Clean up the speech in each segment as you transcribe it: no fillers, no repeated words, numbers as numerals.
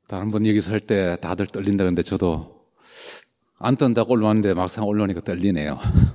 다른 분 여기서 할 때 다들 떨린다 근데 저도 안 떤다고 올라왔는데 막상 올라오니까 떨리네요.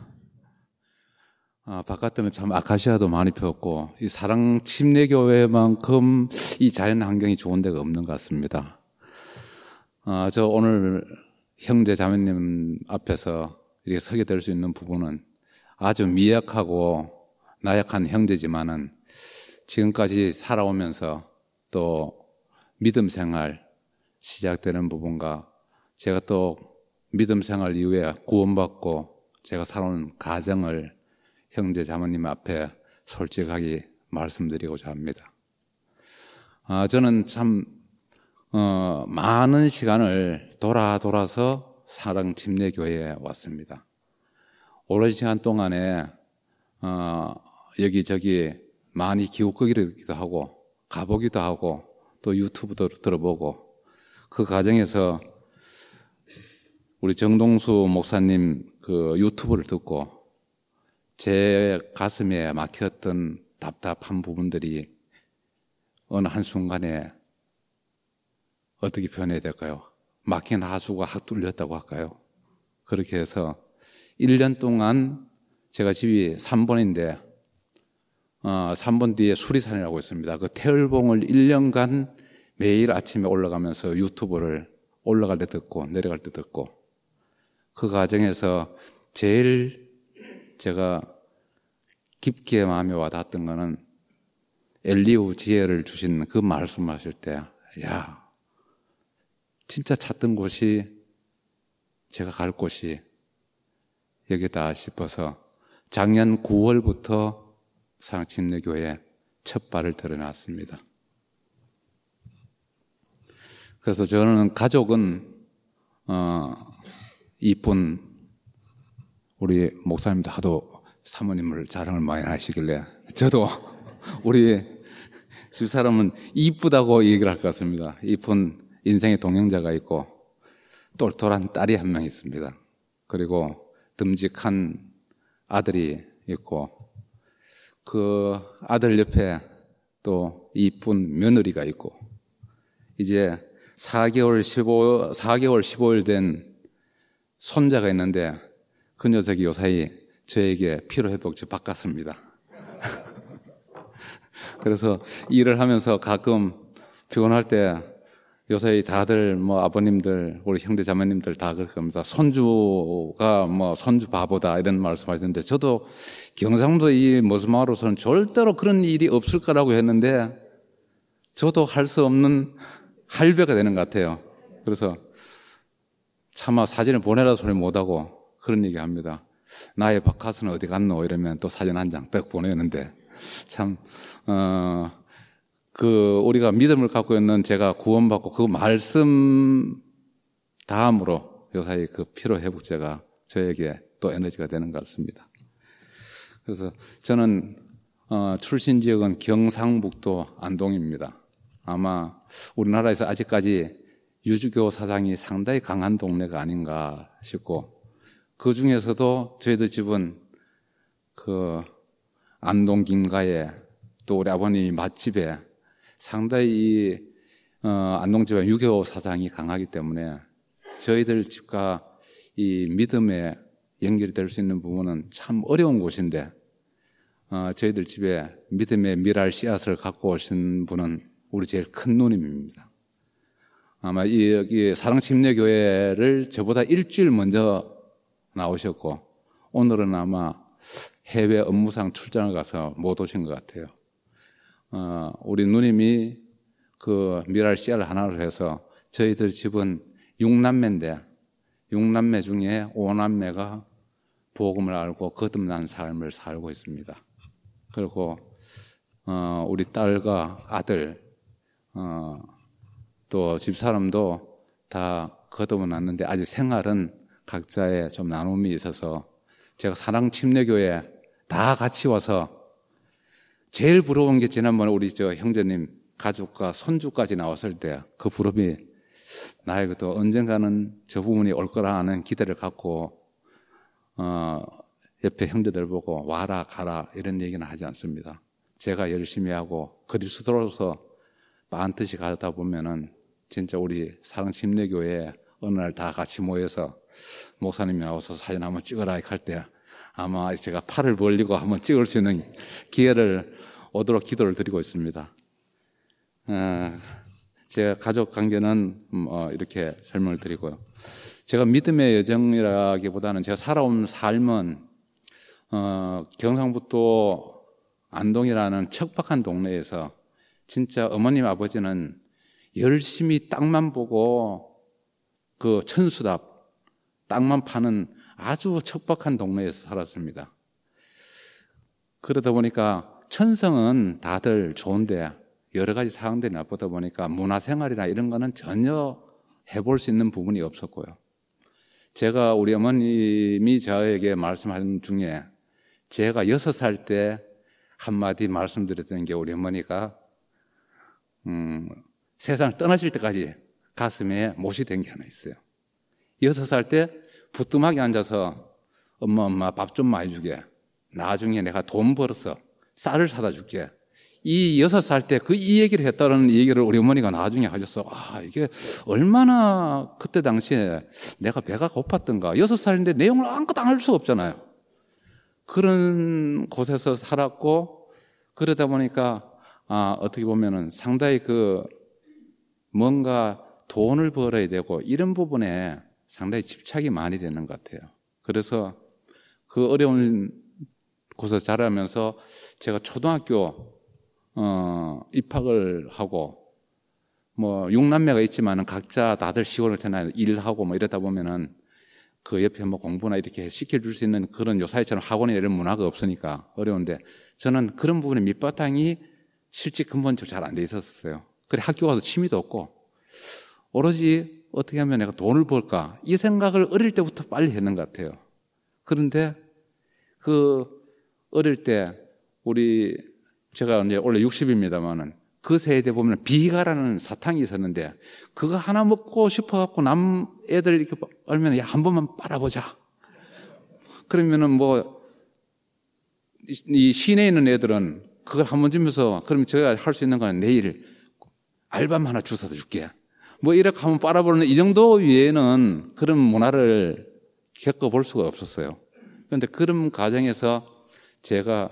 바깥에는 참 아카시아도 많이 폈고 이 사랑 침례교회만큼 이 자연 환경이 좋은 데가 없는 것 같습니다. 저 오늘 형제 자매님 앞에서 이렇게 서게 될 수 있는 부분은 아주 미약하고 나약한 형제지만은 지금까지 살아오면서 또 믿음 생활 시작되는 부분과 제가 또 믿음 생활 이후에 구원받고 제가 살아온 가정을 형제 자매님 앞에 솔직하게 말씀드리고자 합니다. 저는 참 많은 시간을 돌아서 사랑 침례교회에 왔습니다. 오랜 시간 동안에 여기저기 많이 기웃거리기도 하고 가보기도 하고 또 유튜브도 들어보고 그 과정에서 우리 정동수 목사님 그 유튜브를 듣고 제 가슴에 막혔던 답답한 부분들이 어느 한순간에 어떻게 표현해야 될까요? 막힌 하수가 확 뚫렸다고 할까요? 그렇게 해서 1년 동안 제가 집이 3번인데 3번 뒤에 수리산이라고 있습니다. 그 태울봉을 1년간 매일 아침에 올라가면서 유튜브를 올라갈 때 듣고 내려갈 때 듣고 그 과정에서 제일 제가 깊게 마음에 와닿았던 거는 엘리후 지혜를 주신 그 말씀하실 때 야, 진짜 찾던 곳이 제가 갈 곳이 여기다 싶어서 작년 9월부터 사랑침례교회에 첫 발을 들여놨습니다. 그래서 저는 가족은 이쁜 우리 목사님도 하도 사모님을 자랑을 많이 하시길래 저도 우리 두 사람은 이쁘다고 얘기를 할 것 같습니다. 이쁜 인생의 동행자가 있고 똘똘한 딸이 한 명 있습니다. 그리고 듬직한 아들이 있고 그 아들 옆에 또 이쁜 며느리가 있고 이제 4개월 15일 된 손자가 있는데 그 녀석이 요사이 저에게 피로회복제 바꿨습니다. 그래서 일을 하면서 가끔 피곤할 때 요사이 다들 아버님들 우리 형제 자매님들 다 그럴 겁니다. 손주가 손주 바보다 이런 말씀하시는데 저도 경상도 이 모스마을로서는 절대로 그런 일이 없을 거라고 했는데 저도 할 수 없는 할배가 되는 것 같아요. 그래서 차마 사진을 보내라 소리 못하고 그런 얘기 합니다. 나의 바카스는 어디 갔노? 이러면 또 사진 한 장 딱 보내는데 참 우리가 믿음을 갖고 있는 제가 구원받고 그 말씀 다음으로 요사이 그 피로회복제가 저에게 또 에너지가 되는 것 같습니다. 그래서 저는 출신 지역은 경상북도 안동입니다. 아마 우리나라에서 아직까지 유주교 사상이 상당히 강한 동네가 아닌가 싶고 그 중에서도 저희들 집은 그 안동 김가에 또 우리 아버님이 맛집에 상당히 안동집안 유교 사상이 강하기 때문에 저희들 집과 이 믿음에 연결될 수 있는 부분은 참 어려운 곳인데 저희들 집에 믿음의 미랄 씨앗을 갖고 오신 분은 우리 제일 큰 누님입니다. 아마 여기 사랑침례교회를 저보다 일주일 먼저 나오셨고 오늘은 아마 해외 업무상 출장을 가서 못 오신 것 같아요. 우리 누님이 그 미랄 씨앗을 하나를 해서 저희들 집은 6남매인데 6남매 중에 5남매가 복음을 알고 거듭난 삶을 살고 있습니다. 그리고 우리 딸과 아들 또 집사람도 다 거듭은 났는데 아직 생활은 각자의 좀 나눔이 있어서 제가 사랑침례교회 다 같이 와서 제일 부러운 게 지난번에 우리 형제님 가족과 손주까지 나왔을 때 그 부러움이 나에게도 언젠가는 저 부분이 올 거라 하는 기대를 갖고 옆에 형제들 보고 와라 가라 이런 얘기는 하지 않습니다. 제가 열심히 하고 그리스도로서 마음 뜻이 가다 보면은 진짜 우리 사랑침례교회에 어느 날 다 같이 모여서 목사님이 나와서 사진 한번 찍어라 할 때 아마 제가 팔을 벌리고 한번 찍을 수 있는 기회를 오도록 기도를 드리고 있습니다. 제 가족 관계는 이렇게 설명을 드리고요. 제가 믿음의 여정이라기보다는 제가 살아온 삶은 경상북도 안동이라는 척박한 동네에서 진짜 어머님 아버지는 열심히 땅만 보고 그 천수답 땅만 파는 아주 척박한 동네에서 살았습니다. 그러다 보니까 천성은 다들 좋은데 여러 가지 상황들이 나쁘다 보니까 문화생활이나 이런 거는 전혀 해볼 수 있는 부분이 없었고요. 제가 우리 어머님이 저에게 말씀하신 중에 제가 6살 때 한마디 말씀드렸던 게 우리 어머니가 세상을 떠나실 때까지 가슴에 못이 된 게 하나 있어요. 6살 때 부뚜막에 앉아서 엄마 밥 좀 많이 주게. 나중에 내가 돈 벌어서 쌀을 사다 줄게. 이 6살 때 이 얘기를 했다는 얘기를 우리 어머니가 나중에 하셨어. 이게 얼마나 그때 당시에 내가 배가 고팠던가. 6살인데 내용을 아무것도 알 수 없잖아요. 그런 곳에서 살았고, 그러다 보니까, 어떻게 보면은 상당히 뭔가 돈을 벌어야 되고, 이런 부분에 상당히 집착이 많이 되는 것 같아요. 그래서 그 어려운 곳에서 자라면서 제가 초등학교 입학을 하고, 6남매가 있지만은 각자 다들 시골을 전에 일하고 이러다 보면은 그 옆에 공부나 이렇게 시켜줄 수 있는 그런 요사이처럼 학원이나 이런 문화가 없으니까 어려운데 저는 그런 부분에 밑바탕이 실제 근본적으로 잘 안 돼 있었어요. 그래 학교 가서 취미도 없고 오로지 어떻게 하면 내가 돈을 벌까 이 생각을 어릴 때부터 빨리 했는 것 같아요. 그런데 어릴 때 제가 이제 원래 60입니다만은 그 세대 보면 비가라는 사탕이 있었는데 그거 하나 먹고 싶어갖고 남 애들 이렇게 알면 한 번만 빨아보자. 그러면은 이 시내에 있는 애들은 그걸 한 번 주면서 그러면 제가 할 수 있는 거는 내일 알밤 하나 주워다 줄게. 이렇게 한번 빨아보는 이 정도 외에는 그런 문화를 겪어볼 수가 없었어요. 그런데 그런 과정에서 제가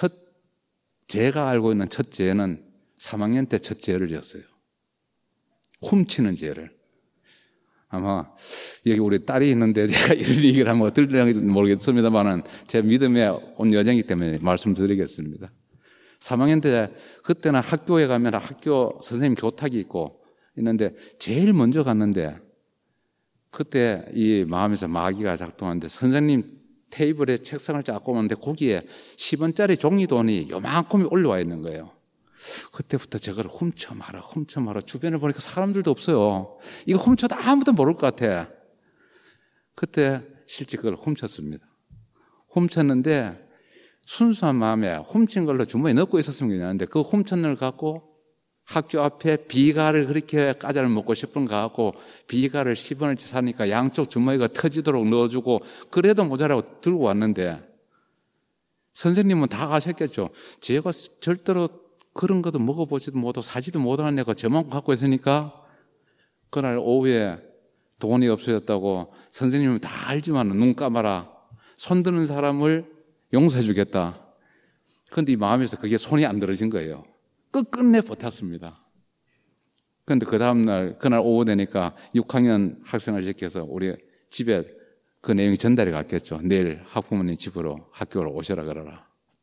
알고 있는 첫 죄는 3학년 때 첫 죄를 지었어요. 훔치는 죄를. 아마 여기 우리 딸이 있는데 제가 이런 얘기를 하면 어떨지 모르겠습니다만은 제 믿음에 온 여정이기 때문에 말씀드리겠습니다. 3학년 때 그때는 학교에 가면 학교 선생님 교탁이 있고 있는데 제일 먼저 갔는데 그때 이 마음에서 마귀가 작동하는데 선생님 테이블에 책상을 쫙 꼽았는데 거기에 10원짜리 종이돈이 요만큼이 올라와 있는 거예요. 그때부터 저걸 훔쳐 말아 주변을 보니까 사람들도 없어요. 이거 훔쳐도 아무도 모를 것 같아. 그때 실제 그걸 훔쳤습니다. 훔쳤는데 순수한 마음에 훔친 걸로 주머니에 넣고 있었으면 괜찮은데 그 훔친 걸 갖고 학교 앞에 비가를 그렇게 과자를 먹고 싶은 거 갖고 비가를 10원어치 사니까 양쪽 주머니가 터지도록 넣어주고 그래도 모자라고 들고 왔는데 선생님은 다 아셨겠죠. 제가 절대로 그런 것도 먹어보지도 못하고 사지도 못하는 애가 저만큼 갖고 있으니까 그날 오후에 돈이 없어졌다고 선생님은 다 알지만 눈 감아라. 손 드는 사람을 용서해 주겠다. 그런데 이 마음에서 그게 손이 안 들어진 거예요. 끝끝내 버텼습니다. 그런데 그 다음날 그날 오후 되니까 6학년 학생을 시켜서 우리 집에 그 내용이 전달이 갔겠죠. 내일 학부모님 집으로 학교로 오셔라 그러라.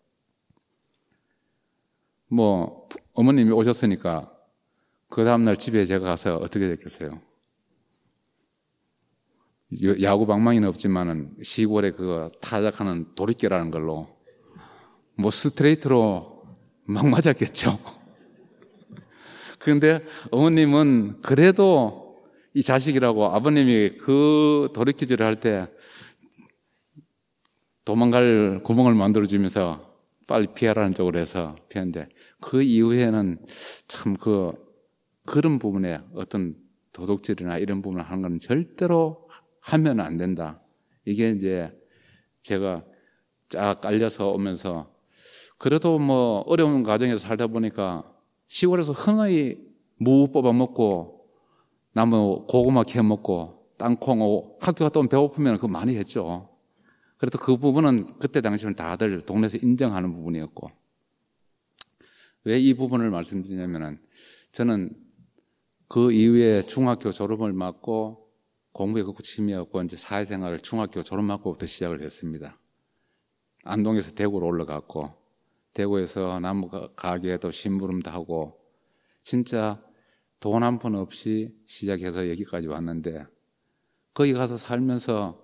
어머님이 오셨으니까 그 다음날 집에 제가 가서 어떻게 됐겠어요? 야구 방망이는 없지만은 시골에 타작하는 도리깨라는 걸로 스트레이트로 막 맞았겠죠. 그런데 어머님은 그래도 이 자식이라고 아버님이 그 도리깨질을 할 때 도망갈 구멍을 만들어주면서 빨리 피하라는 쪽으로 해서 피했는데 그 이후에는 참 그런 부분에 어떤 도둑질이나 이런 부분을 하는 건 절대로 하면 안 된다. 이게 이제 제가 쫙 깔려서 오면서 그래도 어려운 과정에서 살다 보니까 시골에서 흔히 무 뽑아 먹고 나무 고구마 캐 먹고 땅콩 학교 갔다 오면 배고프면 그거 많이 했죠. 그래서 그 부분은 그때 당시에는 다들 동네에서 인정하는 부분이었고, 왜 이 부분을 말씀드리냐면은 저는 그 이후에 중학교 졸업을 맞고 공부에 그렇고 취미였고 이제 사회생활을 중학교 졸업 맞고부터 시작을 했습니다. 안동에서 대구로 올라갔고 대구에서 나무 가게에도 심부름도 하고 진짜 돈 한 푼 없이 시작해서 여기까지 왔는데, 거기 가서 살면서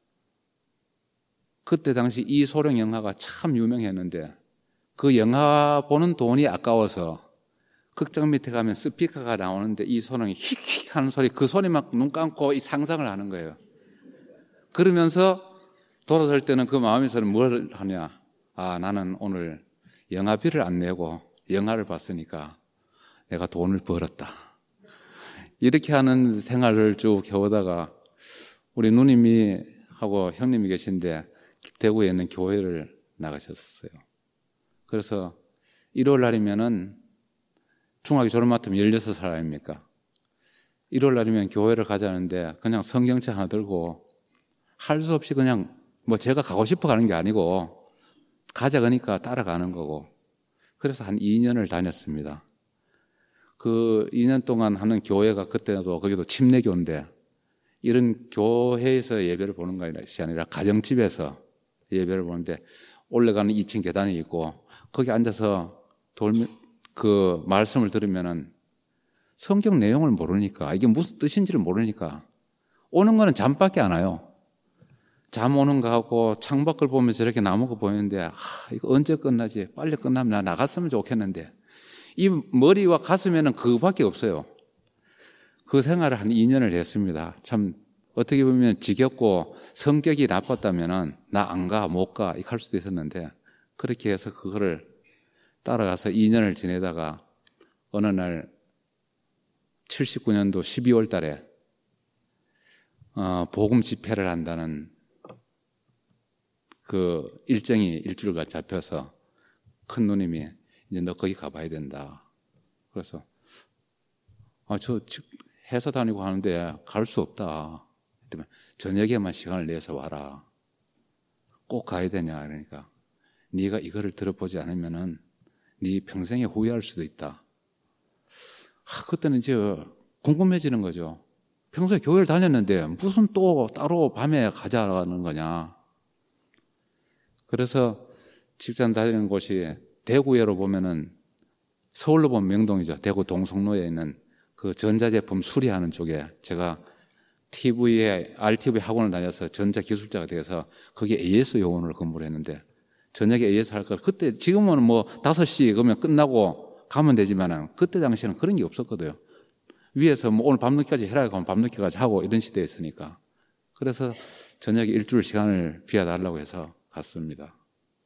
그때 당시 이소룡 영화가 참 유명했는데 그 영화 보는 돈이 아까워서 극장 밑에 가면 스피커가 나오는데 이소룡이 힉힉 하는 소리, 그 소리 막 눈 감고 이 상상을 하는 거예요. 그러면서 돌아설 때는 그 마음에서는 뭘 하냐, 나는 오늘 영화비를 안 내고 영화를 봤으니까 내가 돈을 벌었다, 이렇게 하는 생활을 쭉 해오다가 우리 누님이 하고 형님이 계신데 대구에 있는 교회를 나가셨어요. 그래서 일요일 날이면은 중학교 졸업 맡으면 16살 아닙니까? 일요일 날이면 교회를 가자는데 그냥 성경책 하나 들고 할 수 없이 그냥 뭐 제가 가고 싶어 가는 게 아니고 가자 그러니까 따라가는 거고, 그래서 한 2년을 다녔습니다. 그 2년 동안 하는 교회가 그때도 거기도 침례교인데 이런 교회에서 예배를 보는 것이 아니라 가정집에서 예배를 보는데 올라가는 2층 계단이 있고 거기 앉아서 그 말씀을 들으면은 성경 내용을 모르니까, 이게 무슨 뜻인지를 모르니까 오는 거는 잠밖에 안 와요. 잠 오는 거하고 창밖을 보면서 이렇게 나무가 보이는데 이거 언제 끝나지? 빨리 끝나면 나 나갔으면 좋겠는데 이 머리와 가슴에는 그거밖에 없어요. 그 생활을 한 2년을 했습니다. 참 어떻게 보면 지겹고 성격이 나빴다면은 나 안 가, 못 가 이렇게 할 수도 있었는데 그렇게 해서 그거를 따라가서 2년을 지내다가 어느 날 79년도 12월 달에 복음 집회를 한다는 그 일정이 일주일간 잡혀서 큰 누님이 이제 너 거기 가봐야 된다. 그래서 저 회사 다니고 하는데 갈 수 없다. 저녁에만 시간을 내서 와라. 꼭 가야 되냐. 그러니까 네가 이거를 들어보지 않으면은 네 평생에 후회할 수도 있다. 그때는 이제 궁금해지는 거죠. 평소에 교회를 다녔는데 무슨 또 따로 밤에 가자는 거냐. 그래서 직장 다니는 곳이 대구에로 보면은 서울로 보면 명동이죠. 대구 동성로에 있는 그 전자제품 수리하는 쪽에 제가 RTV 학원을 다녀서 전자기술자가 돼서 거기에 AS 요원을 근무를 했는데 저녁에 AS 할 걸, 그때 지금은 뭐 5시 그러면 끝나고 가면 되지만은 그때 당시에는 그런 게 없었거든요. 위에서 뭐 오늘 밤늦게까지 해라 하면 밤늦게까지 하고 이런 시대였으니까. 그래서 저녁에 일주일 시간을 비워달라고 해서 갔습니다.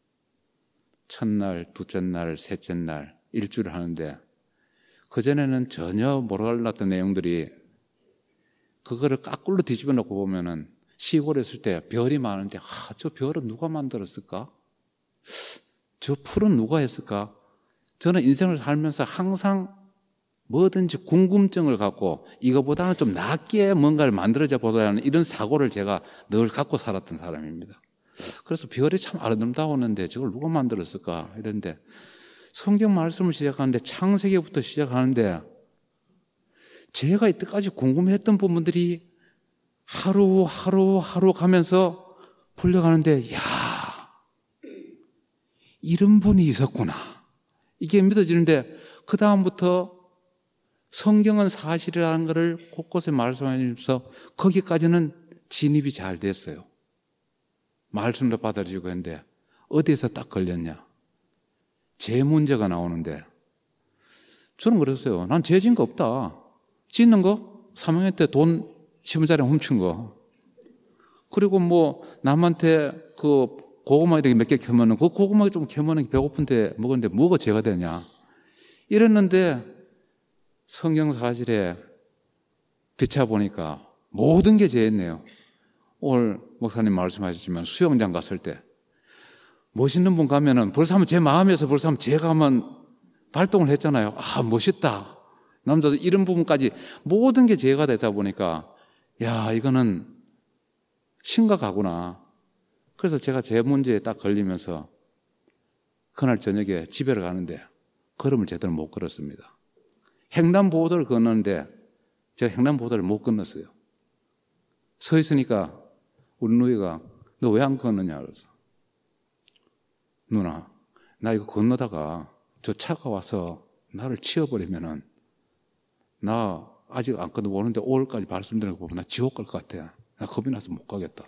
첫날, 둘째 날, 셋째 날 일주일을 하는데 그전에는 전혀 몰랐던 내용들이 그거를 까꿀로 뒤집어 놓고 보면은 시골에 있을 때 별이 많은데 저 별은 누가 만들었을까? 저 풀은 누가 했을까? 저는 인생을 살면서 항상 뭐든지 궁금증을 갖고 이거보다는 좀 낫게 뭔가를 만들어져 보자는 이런 사고를 제가 늘 갖고 살았던 사람입니다. 그래서 별이 참 아름다웠는데 저걸 누가 만들었을까? 이런데 성경 말씀을 시작하는데 창세기부터 시작하는데 제가 이때까지 궁금했던 부분들이 하루 가면서 풀려가는데 이런 분이 있었구나. 이게 믿어지는데 그 다음부터 성경은 사실이라는 것을 곳곳에 말씀하면서 거기까지는 진입이 잘 됐어요. 말씀도 받아들이고 했는데 어디에서 딱 걸렸냐. 죄 문제가 나오는데 저는 그랬어요. 난 죄 지은 거 없다. 짓는 거 3학년 때 돈 10원짜리 훔친 거, 그리고 뭐 남한테 그 고구마 이렇게 몇 개 캐면은 그 고구마 좀 캐면은 배고픈데 먹었는데 뭐가 죄가 되냐 이랬는데 성경 사실에 비춰보니까 모든 게 죄였네요. 오늘 목사님 말씀하셨지만 수영장 갔을 때 멋있는 분 가면은 벌써 하면 제 마음에서 벌써 하면 제가 한번 발동을 했잖아요. 멋있다. 남자도 이런 부분까지 모든 게 제가 되다 보니까 야, 이거는 심각하구나. 그래서 제가 제 문제에 딱 걸리면서 그날 저녁에 집에를 가는데 걸음을 제대로 못 걸었습니다. 횡단보도를 건너는데 제가 횡단보도를 못 건넜어요. 서 있으니까 우리 누이가 너 왜 안 건너냐 그래서 누나 나 이거 건너다가 저 차가 와서 나를 치워버리면은 나 아직 안 건너보는데 5월까지 말씀드리는 거 보면 나 지옥 갈 것 같아. 나 겁이 나서 못 가겠다.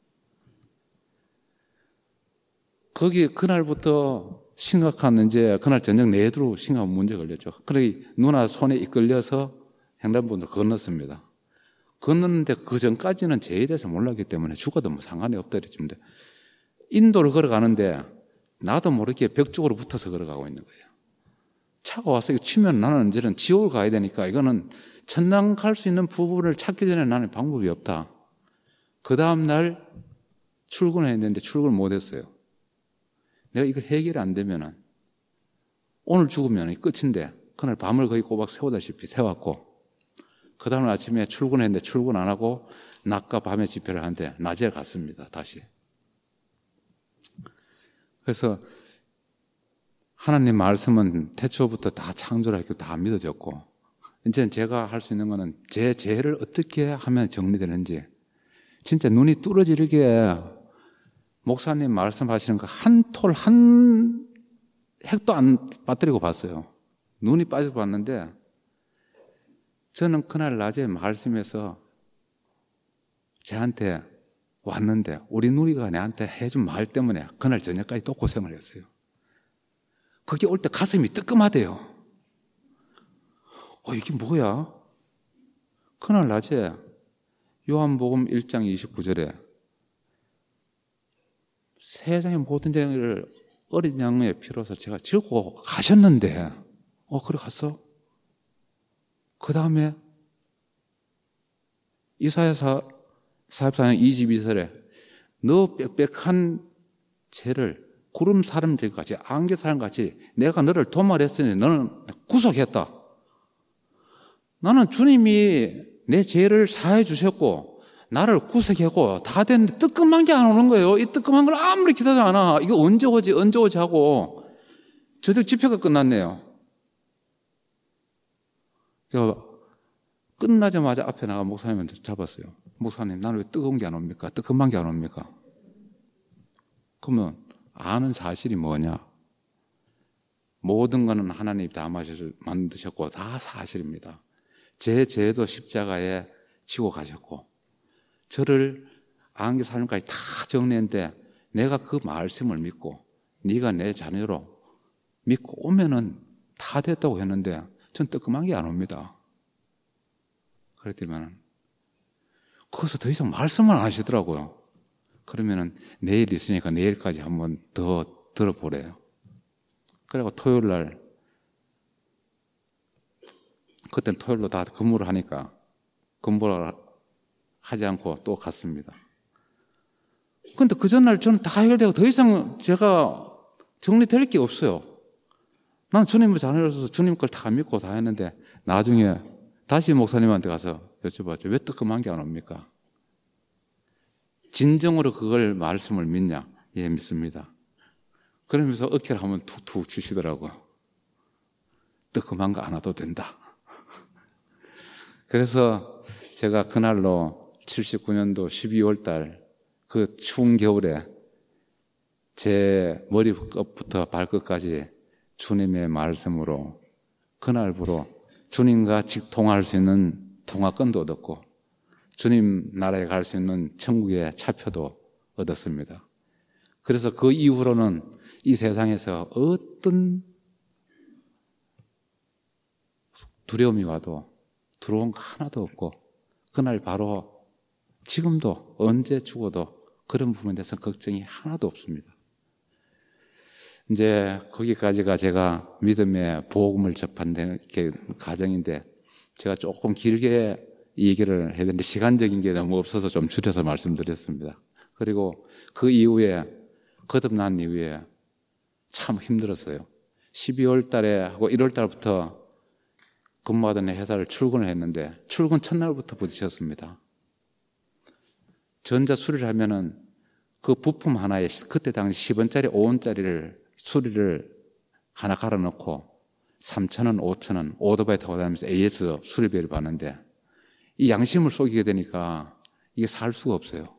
거기 그날부터 심각한 이제 그날 저녁 내도록 심각한 문제 걸렸죠. 그래 누나 손에 이끌려서 횡단보도를 건넜습니다. 건넜는데 그 전까지는 제에 대해서 몰랐기 때문에 죽어도 뭐 상관이 없다 이랬는데 인도를 걸어가는데 나도 모르게 벽 쪽으로 붙어서 걸어가고 있는 거예요. 차가 와서 이거 치면 나는 이제는 지옥을 가야 되니까 이거는 천당 갈 수 있는 부분을 찾기 전에 나는 방법이 없다. 그 다음날 출근을 했는데 출근을 못했어요. 내가 이걸 해결이 안 되면은 오늘 죽으면 끝인데 그날 밤을 거의 꼬박 세우다시피 세웠고 그 다음 아침에 출근했는데 출근 안 하고 낮과 밤에 집회를 하는데 낮에 갔습니다. 다시. 그래서 하나님 말씀은 태초부터 다 창조를 했고 다 믿어졌고 이제 제가 할 수 있는 거는 제 죄를 어떻게 하면 정리되는지 진짜 눈이 뚫어지게 목사님 말씀하시는 거 한 톨, 한 핵도 안 빠뜨리고 봤어요. 눈이 빠지고 봤는데 저는 그날 낮에 말씀에서 저한테 왔는데 우리 누리가 내한테 해준 말 때문에 그날 저녁까지 또 고생을 했어요. 거기 올 때 가슴이 뜨끔하대요. 이게 뭐야? 그날 낮에 요한복음 1장 29절에 세상의 모든 죄를 어린 양의 피로서 제가 지고 가셨는데 그래 갔어? 그 다음에 이사야 44장 22절에 너 빽빽한 죄를 구름 사람들같이 안개 사람같이 내가 너를 도말했으니 너는 구속했다. 나는 주님이 내 죄를 사해 주셨고 나를 구속하고 다 됐는데 뜨끔한 게 안 오는 거예요. 이 뜨끔한 걸 아무리 기다려 안 이거 언제 오지 하고 저녁 집회가 끝났네요. 제가 끝나자마자 앞에 나가 목사님한테 잡았어요. 목사님 나는 왜 뜨거운 게 안 옵니까? 뜨끔한 게 안 옵니까? 그러면 아는 사실이 뭐냐? 모든 것은 하나님이 다 만드셨고 다 사실입니다. 제 죄도 십자가에 지고 가셨고 저를 안개 사람까지 다 정리했는데 내가 그 말씀을 믿고 네가 내 자녀로 믿고 오면은 다 됐다고 했는데 전 뜨끔한 게 안 옵니다. 그랬더니만 거기서 더 이상 말씀을 안 하시더라고요. 그러면은 내일 있으니까 내일까지 한번 더 들어보래요. 그리고 토요일 날 그때는 토요일로 다 근무를 하니까 근무를 하지 않고 또 갔습니다. 그런데 그 전날 저는 다 해결되고 더 이상 제가 정리될 게 없어요. 난 주님의 자녀로서 주님 걸 다 믿고 다 했는데 나중에 다시 목사님한테 가서 여쭤봤죠. 왜 뜨끔한 게 안 옵니까? 진정으로 그걸 말씀을 믿냐? 예, 믿습니다. 그러면서 어깨를 한번 툭툭 치시더라고요. 뜨끔한 거 안 와도 된다. 그래서 제가 그날로 79년도 12월 달 그 추운 겨울에 제 머리끝부터 발끝까지 주님의 말씀으로 그날부로 주님과 직통할 수 있는 통화권도 얻었고 주님 나라에 갈 수 있는 천국의 차표도 얻었습니다. 그래서 그 이후로는 이 세상에서 어떤 두려움이 와도 두려운 거 하나도 없고 그날 바로 지금도 언제 죽어도 그런 부분에 대해서 걱정이 하나도 없습니다. 이제 거기까지가 제가 믿음의 복음을 접한 과정인데 제가 조금 길게 이 얘기를 해야 되는데 시간적인 게 너무 없어서 좀 줄여서 말씀드렸습니다. 그리고 그 이후에 거듭난 이후에 참 힘들었어요. 12월 달에 하고 1월 달부터 근무하던 회사를 출근을 했는데 출근 첫날부터 부딪혔습니다. 전자 수리를 하면은 그 부품 하나에 그때 당시 10원짜리, 5원짜리를 수리를 하나 갈아놓고 3,000원, 5,000원 오토바이 타고 다니면서 AS 수리비를 받는데 이 양심을 속이게 되니까 이게 살 수가 없어요.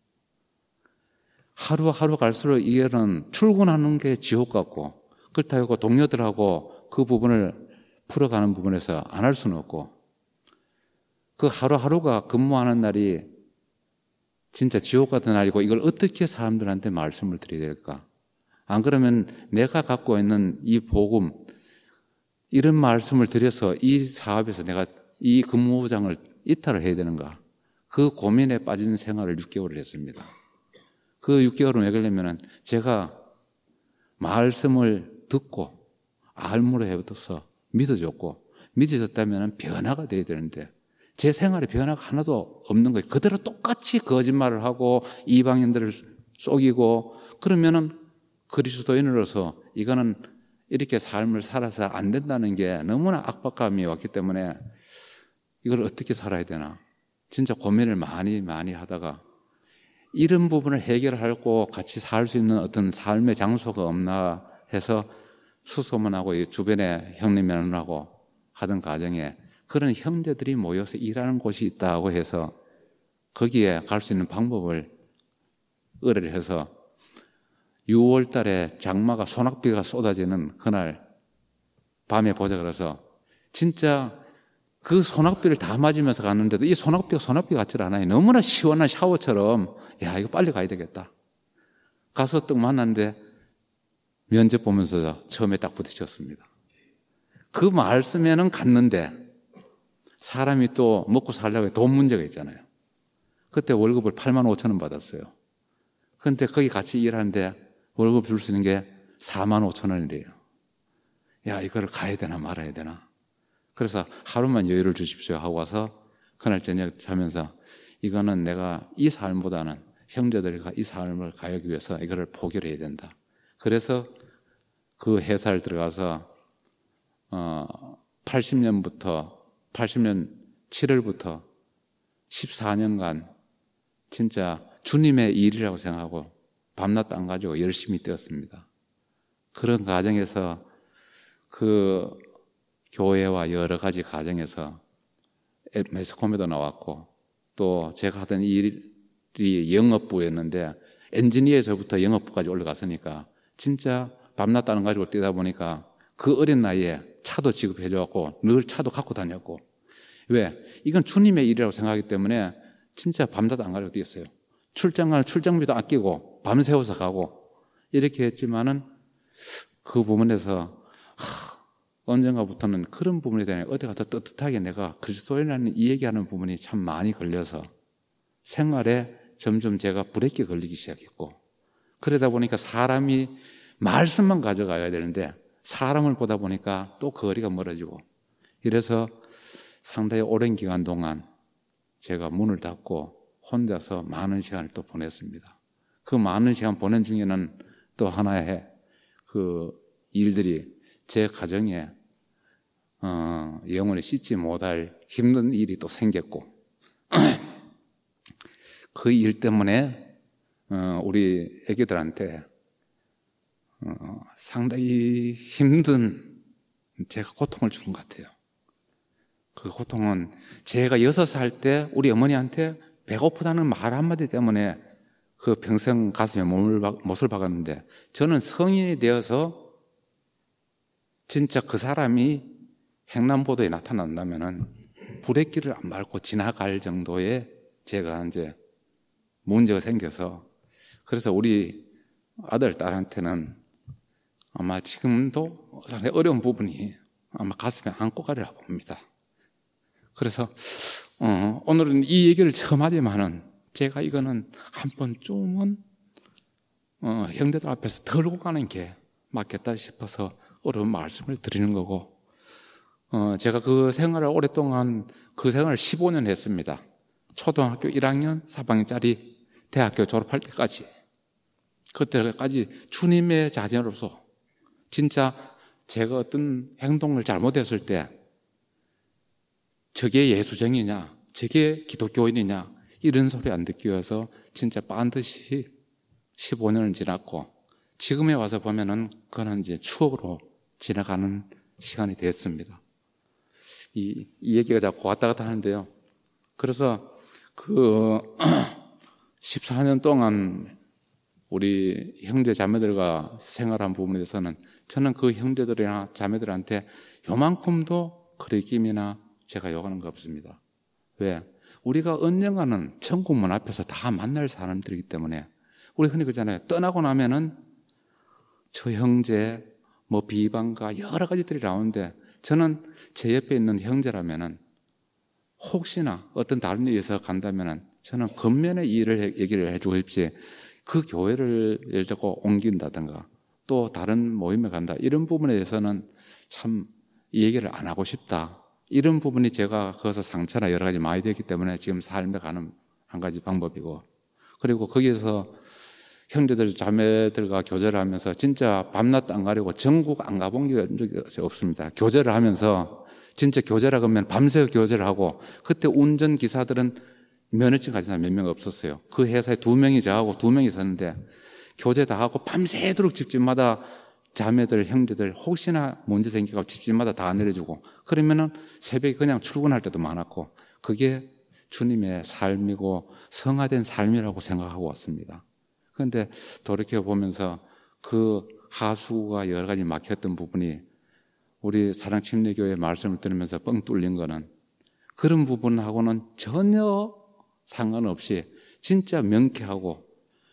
하루하루 갈수록 이게는 출근하는 게 지옥 같고 그렇다고 동료들하고 그 부분을 풀어가는 부분에서 안 할 수는 없고 그 하루하루가 근무하는 날이 진짜 지옥 같은 날이고 이걸 어떻게 사람들한테 말씀을 드려야 될까? 안 그러면 내가 갖고 있는 이 복음 이런 말씀을 드려서 이 사업에서 내가 이 근무장을 이탈을 해야 되는가? 그 고민에 빠진 생활을 6개월을 했습니다. 그 6개월은 왜 그러냐면 제가 말씀을 듣고 알무로 해부터서 믿어줬고 믿어줬다면 변화가 돼야 되는데 제 생활에 변화가 하나도 없는 거예요. 그대로 똑같이 거짓말을 하고 이방인들을 속이고 그러면은 그리스도인으로서 이거는 이렇게 삶을 살아서 안 된다는 게 너무나 압박감이 왔기 때문에 이걸 어떻게 살아야 되나 진짜 고민을 많이 하다가 이런 부분을 해결하고 같이 살 수 있는 어떤 삶의 장소가 없나 해서 수소문하고 주변에 형님이라고 하던 가정에 그런 형제들이 모여서 일하는 곳이 있다고 해서 거기에 갈 수 있는 방법을 의뢰를 해서 6월 달에 장마가 소낙비가 쏟아지는 그날 밤에 보자 그래서 진짜 그 소낙비를 다 맞으면서 갔는데도 이 소낙비 같지 않아요. 너무나 시원한 샤워처럼 야 이거 빨리 가야 되겠다. 가서 딱 만났는데 면접 보면서 처음에 딱 부딪혔습니다. 그 말씀에는 갔는데 사람이 또 먹고 살려고 돈 문제가 있잖아요. 그때 월급을 85,000원 받았어요. 그런데 거기 같이 일하는데 월급 줄 수 있는 게 45,000원이래요. 야 이거를 가야 되나 말아야 되나. 그래서 하루만 여유를 주십시오 하고 와서 그날 저녁 자면서 이거는 내가 이 삶보다는 형제들과 이 삶을 가기 위해서 이거를 포기를 해야 된다. 그래서 그 회사를 들어가서 80년 7월부터 14년간 진짜 주님의 일이라고 생각하고 밤낮 안 가지고 열심히 뛰었습니다. 그런 과정에서 그 교회와 여러 가지 과정에서 매스컴에도 나왔고 또 제가 하던 일이 영업부였는데 엔지니어에서부터 영업부까지 올라갔으니까 진짜 밤낮 안 가지고 뛰다 보니까 그 어린 나이에 차도 지급해줘갖고 늘 차도 갖고 다녔고 왜? 이건 주님의 일이라고 생각하기 때문에 진짜 밤낮 안 가지고 뛰었어요. 출장 가는 출장비도 아끼고 밤새워서 가고 이렇게 했지만은 그 부분에서 언젠가부터는 그런 부분에 대해 어디가 더 떳떳하게 내가 그리스도인이라는 이 얘기하는 부분이 참 많이 걸려서 생활에 점점 제가 브레이크 걸리기 시작했고 그러다 보니까 사람이 말씀만 가져가야 되는데 사람을 보다 보니까 또 거리가 멀어지고 이래서 상당히 오랜 기간 동안 제가 문을 닫고 혼자서 많은 시간을 또 보냈습니다. 그 많은 시간 보낸 중에는 또 하나의 그 일들이 제 가정에 영원히 씻지 못할 힘든 일이 또 생겼고 그 일 때문에 우리 애기들한테 상당히 힘든 제가 고통을 준 것 같아요. 그 고통은 제가 6살 때 우리 어머니한테 배고프다는 말 한마디 때문에 그 평생 가슴에 못을 박았는데 저는 성인이 되어서 진짜 그 사람이 횡단보도에 나타난다면은 브레이크를 안 밟고 지나갈 정도의 제가 이제 문제가 생겨서 그래서 우리 아들, 딸한테는 아마 지금도 어려운 부분이 아마 가슴에 안고 가리라 봅니다. 그래서 오늘은 이 얘기를 처음 하지만은 제가 이거는 한 번쯤은 형제들 앞에서 덜고 가는 게 맞겠다 싶어서 어려운 말씀을 드리는 거고 제가 그 생활을 오랫동안 그 생활을 15년 했습니다. 초등학교 1학년 3학년짜리 대학교 졸업할 때까지 그때까지 주님의 자녀로서 진짜 제가 어떤 행동을 잘못했을 때 저게 예수쟁이냐, 저게 기독교인이냐 이런 소리 안 듣기 위해서 진짜 반드시 15년을 지났고 지금에 와서 보면은 그거는 이제 추억으로 지나가는 시간이 됐습니다. 이 얘기가 자꾸 왔다 갔다 하는데요. 그래서 그 14년 동안 우리 형제 자매들과 생활한 부분에 대해서는 저는 그 형제들이나 자매들한테 요만큼도 거리낌이나 제가 요구하는 거 없습니다. 왜? 우리가 언젠가는 천국 문 앞에서 다 만날 사람들이기 때문에 우리 흔히 그러잖아요. 떠나고 나면은 저 형제 뭐 비방과 여러 가지들이 나오는데 저는 제 옆에 있는 형제라면은 혹시나 어떤 다른 일이 있어서 간다면은 저는 겉면의 일을 얘기를 해주고 싶지 그 교회를 예를 들어 옮긴다든가 또 다른 모임에 간다 이런 부분에 대해서는 참 이 얘기를 안 하고 싶다. 이런 부분이 제가 거기서 상처나 여러 가지 많이 되기 때문에 지금 삶에 가는 한 가지 방법이고 그리고 거기에서 형제들 자매들과 교제를 하면서 진짜 밤낮 안 가리고 전국 안 가본 적이 없습니다. 교제를 하면서 진짜 교제라 그러면 밤새 교제를 하고 그때 운전기사들은 면허증 가진 사람 몇 명 없었어요. 그 회사에 2명이 저하고 2명이 있었는데 교제 다 하고 밤새도록 집집마다 자매들, 형제들 혹시나 문제 생기고 집집마다 다 내려주고 그러면은 새벽에 그냥 출근할 때도 많았고 그게 주님의 삶이고 성화된 삶이라고 생각하고 왔습니다. 그런데 돌이켜보면서 그 하수가 여러 가지 막혔던 부분이 우리 사랑침례교회 말씀을 들으면서 뻥 뚫린 거는 그런 부분하고는 전혀 상관없이 진짜 명쾌하고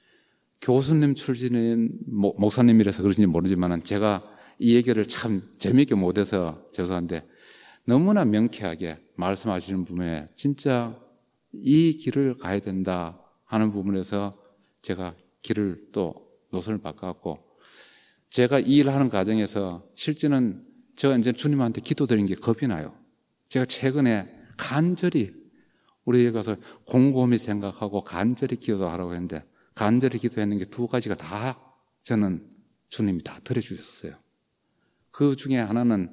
교수님 출신인 목사님이라서 그러신지 모르지만 제가 이 얘기를 참 재미있게 못해서 죄송한데 너무나 명쾌하게 말씀하시는 부분에 진짜 이 길을 가야 된다 하는 부분에서 제가 길을 또 노선을 바꿨고 제가 이 일을 하는 과정에서 실제는 제가 이제 주님한테 기도드린 게 겁이 나요. 제가 최근에 간절히 우리에 가서 곰곰이 생각하고 간절히 기도하라고 했는데 간절히 기도했는 게 2가지가 다 저는 주님이 다 들어주셨어요. 그 중에 하나는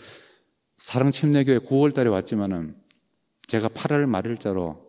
사랑침례교회 9월 달에 왔지만은 제가 8월 말일자로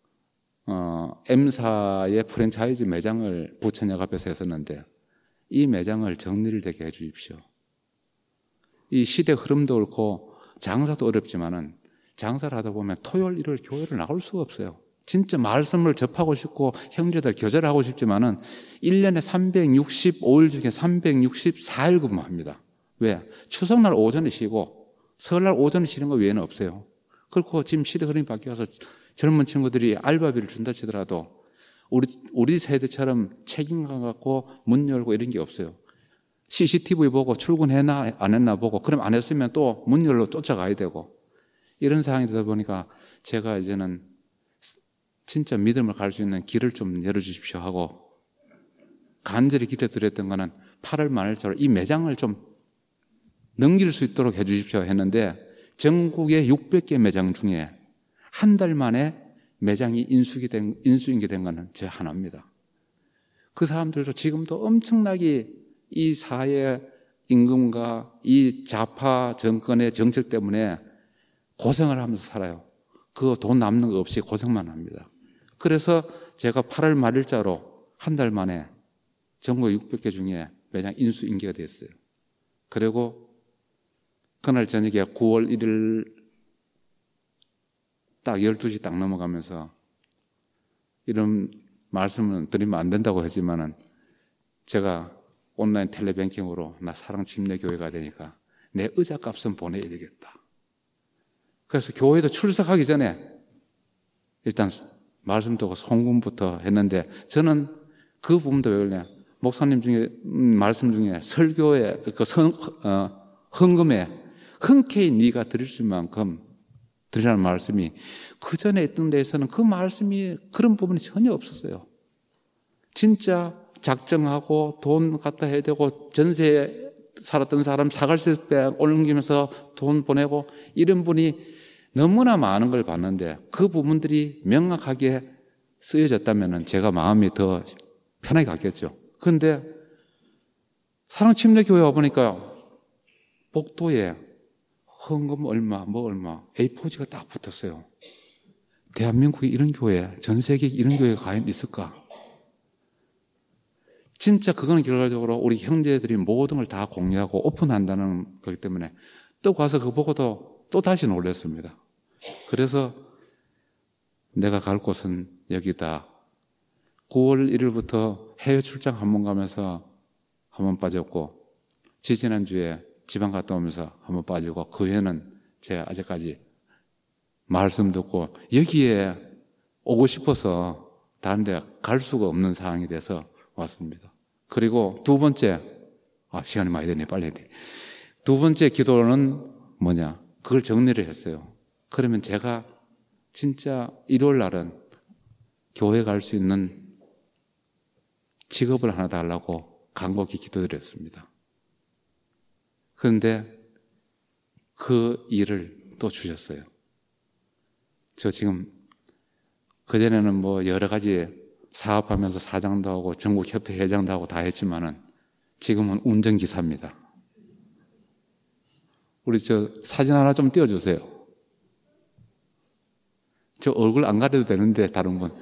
M사의 프랜차이즈 매장을 부천역 앞에서 했었는데 이 매장을 정리를 되게 해 주십시오. 이 시대 흐름도 그렇고 장사도 어렵지만은 장사를 하다 보면 토요일, 일요일 교회를 나올 수가 없어요. 진짜 말씀을 접하고 싶고 형제들 교제를 하고 싶지만은 1년에 365일 중에 364일 근무합니다. 왜? 추석날 오전에 쉬고 설날 오전에 쉬는 거 외에는 없어요. 그렇고 지금 시대 흐름이 바뀌어서 젊은 친구들이 알바비를 준다 치더라도 우리 세대처럼 책임감 갖고 문 열고 이런 게 없어요. CCTV 보고 출근했나 안 했나 보고 그럼 안 했으면 또 문 열로 쫓아가야 되고 이런 상황이 되다 보니까 제가 이제는 진짜 믿음을 갈 수 있는 길을 좀 열어주십시오 하고 간절히 기도드렸던 거는 8월 말일자로 이 매장을 좀 넘길 수 있도록 해 주십시오 했는데 전국의 600개 매장 중에 한 달 만에 매장이 인수인계된 거는 제 하나입니다. 그 사람들도 지금도 엄청나게 이 사회 임금과 이 좌파 정권의 정책 때문에 고생을 하면서 살아요. 그거 돈 남는 거 없이 고생만 합니다. 그래서 제가 8월 말일자로 한 달 만에 전국 600개 중에 매장 인수인계가 됐어요. 그리고 그날 저녁에 9월 1일 딱 12시 딱 넘어가면서 이런 말씀은 드리면 안 된다고 하지만은 제가 온라인 텔레뱅킹으로 나 사랑침례교회가 되니까 내 의자값은 보내야 되겠다. 그래서 교회도 출석하기 전에 일단 말씀 듣고 송금부터 했는데 저는 그 부분도 왜 그러냐. 목사님 중에 말씀 중에 설교에 헌금에 흔쾌히 네가 드릴 수 있는 만큼 드리라는 말씀이 그 전에 있던 데에서는 그 말씀이 그런 부분이 전혀 없었어요. 진짜 작정하고 돈 갖다 해야 되고 전세에 살았던 사람 사갈세배 옮기면서 돈 보내고 이런 분이 너무나 많은 걸 봤는데 그 부분들이 명확하게 쓰여졌다면 제가 마음이 더 편하게 갔겠죠. 그런데 사랑침례교회 와보니까 복도에 헌금 얼마, 뭐 얼마, A4지가 딱 붙었어요. 대한민국에 이런 교회, 전 세계에 이런 교회가 과연 있을까? 진짜 그거는 결과적으로 우리 형제들이 모든 걸 다 공유하고 오픈한다는 거기 때문에 또 가서 그거 보고도 또 다시 놀랐습니다. 그래서 내가 갈 곳은 여기다. 9월 1일부터 해외 출장 한 번 가면서 한 번 빠졌고, 지지난주에 지방 갔다 오면서 한 번 빠지고, 그 후에는 제가 아직까지 말씀 듣고 여기에 오고 싶어서 다른 데 갈 수가 없는 상황이 돼서 왔습니다. 그리고 두 번째, 시간이 많이 되네, 빨리 해야 돼. 두 번째 기도는 뭐냐? 그걸 정리를 했어요. 그러면 제가 진짜 일요일 날은 교회 갈 수 있는 직업을 하나 달라고 간곡히 기도드렸습니다. 그런데 그 일을 또 주셨어요. 저 지금 그전에는 뭐 여러 가지 사업하면서 사장도 하고 전국협회 회장도 하고 다 했지만은 지금은 운전기사입니다. 우리 저 사진 하나 좀 띄워주세요. 저 얼굴 안 가려도 되는데 다른 분.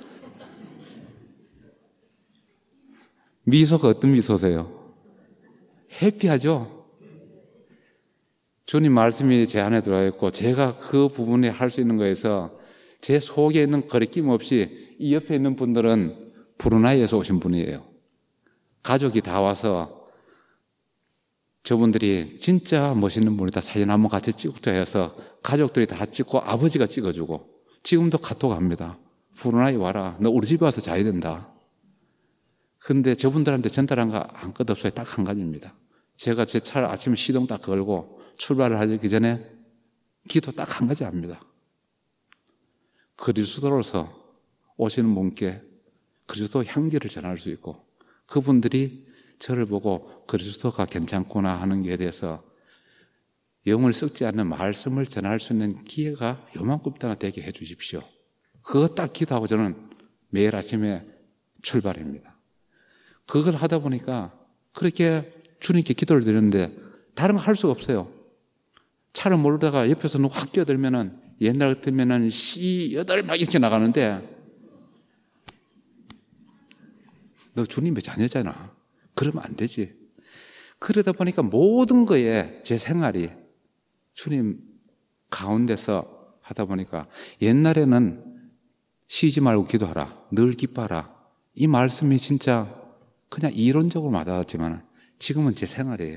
미소가 어떤 미소세요? 해피하죠? 주님 말씀이 제 안에 들어가 있고 제가 그 부분에 할 수 있는 거에서 제 속에 있는 거리낌 없이 이 옆에 있는 분들은 브루나이에서 오신 분이에요. 가족이 다 와서 저분들이 진짜 멋있는 분이다. 사진 한번 같이 찍자 해서 가족들이 다 찍고 아버지가 찍어주고 지금도 카톡 합니다. 브루나이 와라. 너 우리 집에 와서 자야 된다. 근데 저분들한테 전달한 거 아무것도 없어요. 딱 한 가지입니다. 제가 제 차를 아침에 시동 딱 걸고 출발을 하기 전에 기도 딱 한 가지 합니다. 그리스도로서 오시는 분께 그리스도 향기를 전할 수 있고 그분들이 저를 보고 그리스도가 괜찮구나 하는 것에 대해서 영을 썩지 않는 말씀을 전할 수 있는 기회가 요만큼이나 되게 해 주십시오. 그거 딱 기도하고 저는 매일 아침에 출발합니다. 그걸 하다 보니까 그렇게 주님께 기도를 드렸는데 다른 거 할 수가 없어요. 차를 몰다가 옆에서는 확 끼어들면은 옛날 같으면은 C8 막 이렇게 나가는데 너 주님의 자녀잖아. 그러면 안 되지. 그러다 보니까 모든 거에 제 생활이 주님 가운데서 하다 보니까 옛날에는 쉬지 말고 기도하라. 늘 기뻐하라. 이 말씀이 진짜 그냥 이론적으로 와닿았지만 지금은 제 생활이에요.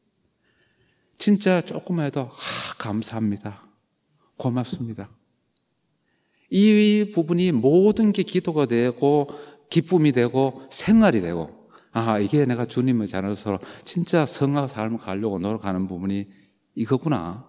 진짜 조금만 해도 감사합니다. 고맙습니다. 이 부분이 모든 게 기도가 되고 기쁨이 되고 생활이 되고 이게 내가 주님의 자녀로서 진짜 성화 삶을 가려고 노력하는 부분이 이거구나.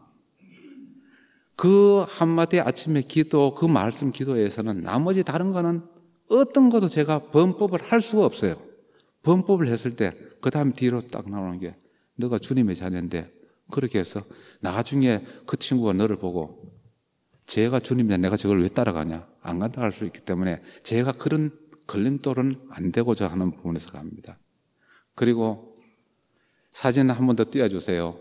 그 한마디 아침에 기도, 그 말씀 기도에서는 나머지 다른 거는 어떤 것도 제가 범법을 할 수가 없어요. 범법을 했을 때 그 다음 뒤로 딱 나오는 게 너가 주님의 자녀인데 그렇게 해서 나중에 그 친구가 너를 보고 제가 주님이냐 내가 저걸 왜 따라가냐 안 간다 할 수 있기 때문에 제가 그런 걸림돌은 안 되고자 하는 부분에서 갑니다. 그리고 사진 한 번 더 띄워주세요.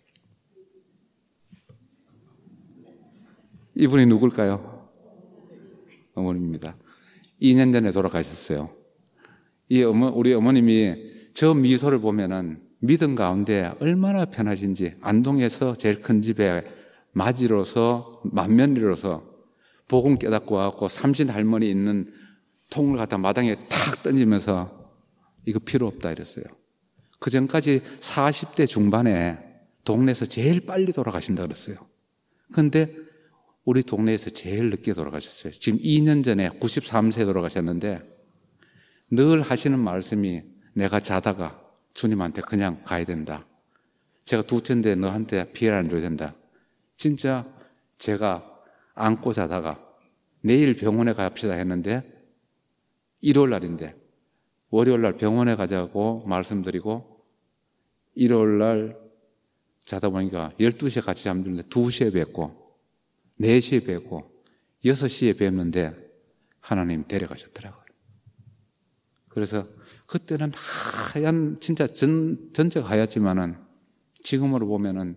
이분이 누굴까요? 어머님입니다. 2년 전에 돌아가셨어요. 우리 어머님이 저 미소를 보면은 믿음 가운데 얼마나 편하신지 안동에서 제일 큰 집에 마지로서 맏며느리로서 복음 깨닫고 와갖고 삼신 할머니 있는 통을 갖다 마당에 탁 던지면서 이거 필요 없다 이랬어요. 그 전까지 40대 중반에 동네에서 제일 빨리 돌아가신다 그랬어요. 그런데 우리 동네에서 제일 늦게 돌아가셨어요. 지금 2년 전에 93세에 돌아가셨는데 늘 하시는 말씀이 내가 자다가 주님한테 그냥 가야 된다. 제가 두째인데 너한테 피해를 안 줘야 된다. 진짜 제가 안고 자다가 내일 병원에 갑시다 했는데 일요일 날인데 월요일 날 병원에 가자고 말씀드리고 일요일 날 자다 보니까 12시에 같이 잠드는데 2시에 뵙고 4시에 뵙고 6시에 뵙는데 하나님 데려가셨더라고요. 그래서 그때는 하얀 진짜 전체가 하얗지만은 지금으로 보면은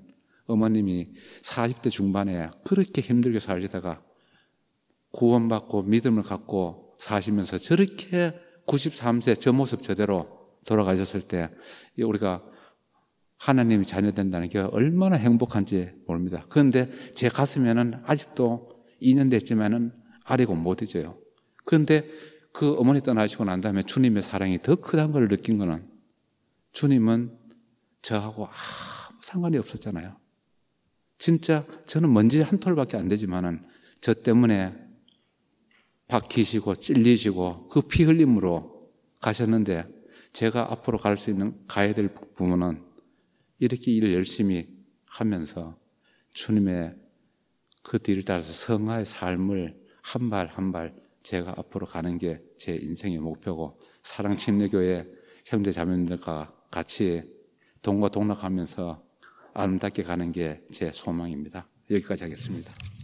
어머님이 40대 중반에 그렇게 힘들게 살시다가 구원받고 믿음을 갖고 사시면서 저렇게 93세 저 모습 저대로 돌아가셨을 때 우리가 하나님이 자녀된다는 게 얼마나 행복한지 모릅니다. 그런데 제 가슴에는 아직도 2년 됐지만은 아리고 못 잊어요. 그런데 그 어머니 떠나시고 난 다음에 주님의 사랑이 더 크다는 걸 느낀 거는 주님은 저하고 아무 상관이 없었잖아요. 진짜 저는 먼지 한 톨밖에 안 되지만은 저 때문에 박히시고 찔리시고 그 피 흘림으로 가셨는데 제가 앞으로 가야 될 부분은 이렇게 일을 열심히 하면서 주님의 그 뒤를 따라서 성화의 삶을 한 발 한 발 제가 앞으로 가는 게 제 인생의 목표고 사랑침례교회 형제 자매들과 같이 동거동락하면서 아름답게 가는 게 제 소망입니다. 여기까지 하겠습니다.